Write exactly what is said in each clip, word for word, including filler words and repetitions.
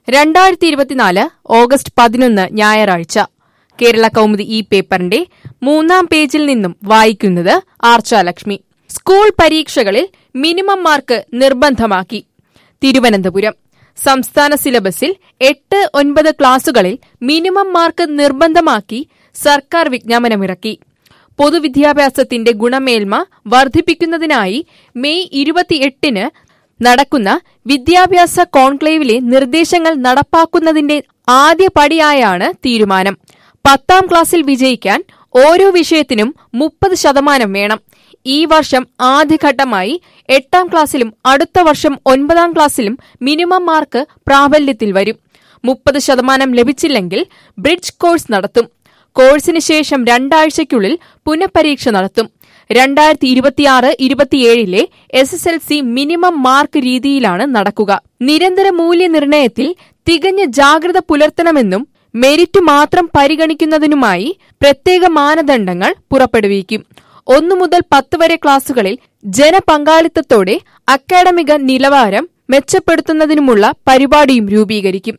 രണ്ടായിരത്തി ഇരുപത്തിനാല് ഓഗസ്റ്റ് പതിനൊന്ന് ഞായറാഴ്ച കേരള കൗമുദി ഈ പേപ്പറിന്റെ മൂന്നാം പേജിൽ നിന്നും വായിക്കുന്നത് ആർച്ചാലക്ഷ്മി. സ്കൂൾ പരീക്ഷകളിൽ മിനിമം മാർക്ക് നിർബന്ധമാക്കി. തിരുവനന്തപുരം. സംസ്ഥാന സിലബസിൽ എട്ട് ഒൻപത് ക്ലാസുകളിൽ മിനിമം മാർക്ക് നിർബന്ധമാക്കി സർക്കാർ വിജ്ഞാപനമിറക്കി. പൊതുവിദ്യാഭ്യാസത്തിന്റെ ഗുണമേന്മ വർദ്ധിപ്പിക്കുന്നതിനായി മെയ് ഇരുപത്തിയെട്ടിന് നടക്കുന്ന വിദ്യാഭ്യാസ കോൺക്ലേവിലെ നിർദ്ദേശങ്ങൾ നടപ്പാക്കുന്നതിന്റെ ആദ്യ പടിയായാണ് തീരുമാനം. പത്താം ക്ലാസ്സിൽ വിജയിക്കാൻ ഓരോ വിഷയത്തിനും മുപ്പത് ശതമാനം വേണം. ഈ വർഷം ആദ്യഘട്ടമായി എട്ടാം ക്ലാസ്സിലും അടുത്ത വർഷം ഒൻപതാം ക്ലാസ്സിലും മിനിമം മാർക്ക് പ്രാബല്യത്തിൽ വരും. മുപ്പത് ശതമാനം ലഭിച്ചില്ലെങ്കിൽ ബ്രിഡ്ജ് കോഴ്സ് നടത്തും. കോഴ്സിന് ശേഷം രണ്ടാഴ്ചയ്ക്കുള്ളിൽ പുനഃപരീക്ഷ നടത്തും. രണ്ടായിരത്തി ഇരുപത്തിയാറ് ഇരുപത്തിയേഴിലെ S S L C minimum mark രീതിയിലാണ് നടക്കുക. നിരന്തര മൂല്യനിർണയത്തിൽ തികഞ്ഞ ജാഗ്രത പുലർത്തണമെന്നും മെരിറ്റ് മാത്രം പരിഗണിക്കുന്നതിനുമായി പ്രത്യേക മാനദണ്ഡങ്ങൾ പുറപ്പെടുവിക്കും. ഒന്നു മുതൽ പത്ത് വരെ ക്ലാസുകളിൽ ജനപങ്കാളിത്തത്തോടെ അക്കാഡമിക നിലവാരം മെച്ചപ്പെടുത്തുന്നതിനുമുള്ള പരിപാടിയും രൂപീകരിക്കും.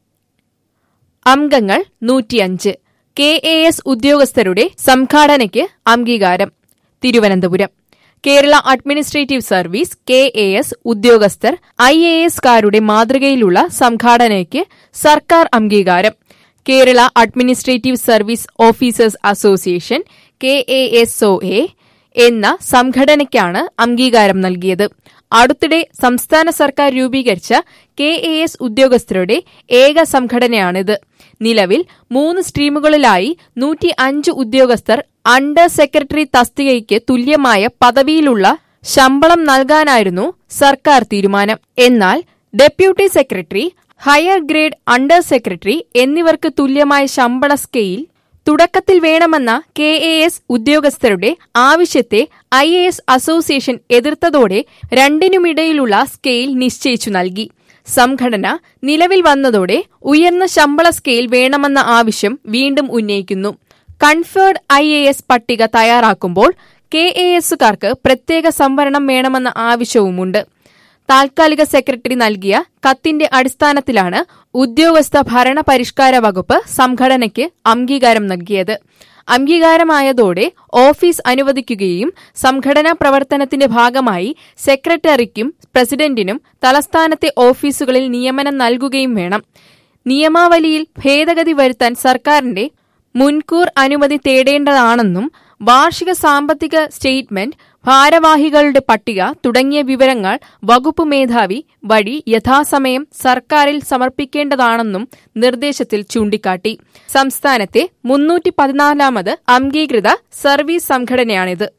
അംഗങ്ങൾ നൂറ്റിയഞ്ച്. കെ എ എസ് ഉദ്യോഗസ്ഥരുടെ സംഘാടനയ്ക്ക് അംഗീകാരം. Thiruvananthapuram. Kerala administrative service K A S ഉദ്യോഗസ്ഥർ ഐ എ എസുകാരുടെ മാതൃകയിലുള്ള സംഘാടനയ്ക്ക് സർക്കാർ അംഗീകാരം. Kerala administrative service officers association K A S O A എന്ന സംഘടനയ്ക്കാണ് അംഗീകാരം നൽകിയത്. അടുത്തിടെ സംസ്ഥാന സർക്കാർ രൂപീകരിച്ച കെ എ എസ് ഉദ്യോഗസ്ഥരുടെ ഏക സംഘടനയാണിത്. നിലവിൽ മൂന്ന് സ്ട്രീമുകളിലായി നൂറ്റി അഞ്ച് ഉദ്യോഗസ്ഥർ അണ്ടർ സെക്രട്ടറി തസ്തികയ്ക്ക് തുല്യമായ പദവിയിലുള്ള ശമ്പളം നൽകാനായിരുന്നു സർക്കാർ തീരുമാനം. എന്നാൽ deputy secretary, higher grade under secretary എന്നിവർക്ക് തുല്യമായ ശമ്പള സ്കെയിൽ തുടക്കത്തിൽ വേണമെന്ന കെ എ എസ് ഉദ്യോഗസ്ഥരുടെ ആവശ്യത്തെ ഐ എ എസ് അസോസിയേഷൻ എതിർത്തതോടെ രണ്ടിനുമിടയിലുള്ള സ്കെയിൽ നിശ്ചയിച്ചു നൽകി. സംഘടന നിലവിൽ വന്നതോടെ ഉയർന്ന ശമ്പള സ്കെയിൽ വേണമെന്ന ആവശ്യം വീണ്ടും ഉന്നയിക്കുന്നു. കൺഫേർഡ് ഐ എ എസ് പട്ടിക തയ്യാറാക്കുമ്പോൾ കെ എ എസുകാർക്ക് പ്രത്യേക സംവരണം വേണമെന്ന ആവശ്യവുമുണ്ട്. താൽക്കാലിക സെക്രട്ടറി നൽകിയ കത്തിന്റെ അടിസ്ഥാനത്തിലാണ് ഉദ്യോഗസ്ഥ ഭരണ പരിഷ്കാര വകുപ്പ് സംഘടനയ്ക്ക് അംഗീകാരം നൽകിയത്. അംഗീകാരമായതോടെ ഓഫീസ് അനുവദിക്കുകയും സംഘടനാ പ്രവർത്തനത്തിന്റെ ഭാഗമായി സെക്രട്ടറിക്കും പ്രസിഡന്റിനും തലസ്ഥാനത്തെ ഓഫീസുകളിൽ നിയമനം നൽകുകയും വേണം. നിയമാവലിയിൽ ഭേദഗതി വരുത്താൻ സർക്കാരിന്റെ മുൻകൂർ അനുമതി തേടേണ്ടതാണെന്നും വാർഷിക സാമ്പത്തിക സ്റ്റേറ്റ്മെന്റ്, ഭാരവാഹികളുടെ പട്ടിക തുടങ്ങിയ വിവരങ്ങൾ വകുപ്പ് മേധാവി വഴി യഥാസമയം സർക്കാരിൽ സമർപ്പിക്കേണ്ടതാണെന്നും നിർദ്ദേശത്തിൽ ചൂണ്ടിക്കാട്ടി. സംസ്ഥാനത്തെ മുന്നൂറ്റി പതിനാലാമത് അംഗീകൃത സർവീസ് സംഘടനയാണിത്.